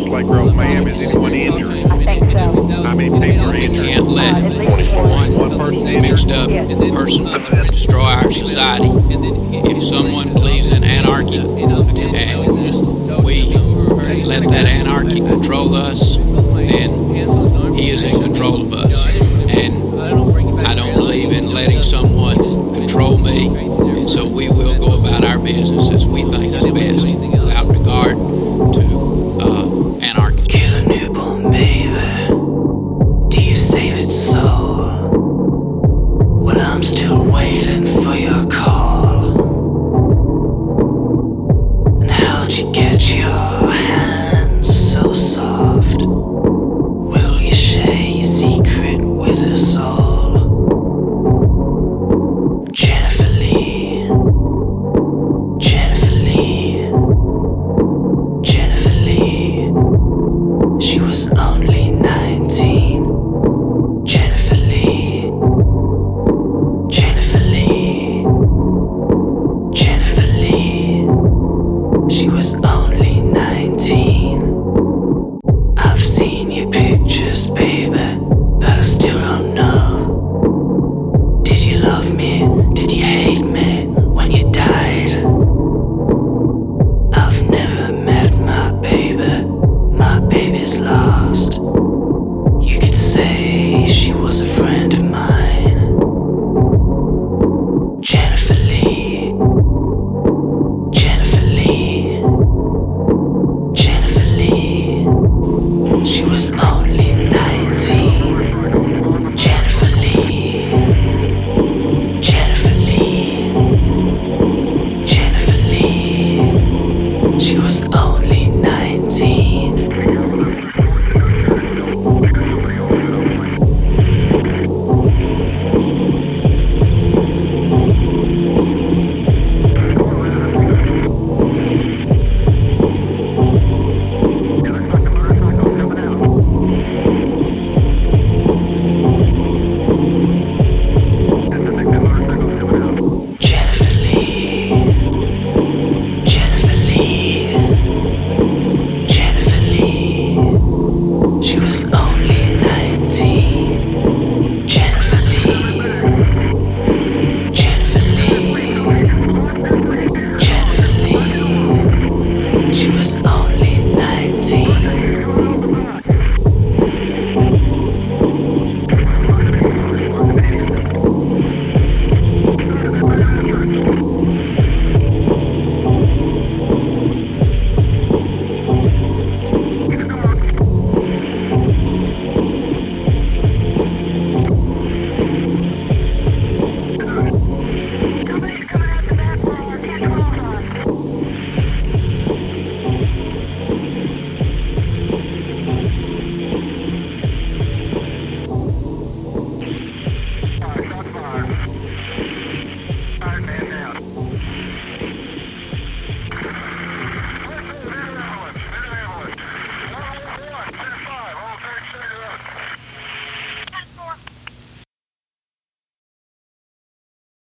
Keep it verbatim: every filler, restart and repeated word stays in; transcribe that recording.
West Lake Grove. Ma'am, is anyone injured? I think so. How many people are injured? Can't let one, One person injured? mixed up person destroy our society. If someone believes in anarchy and we let that anarchy control us, then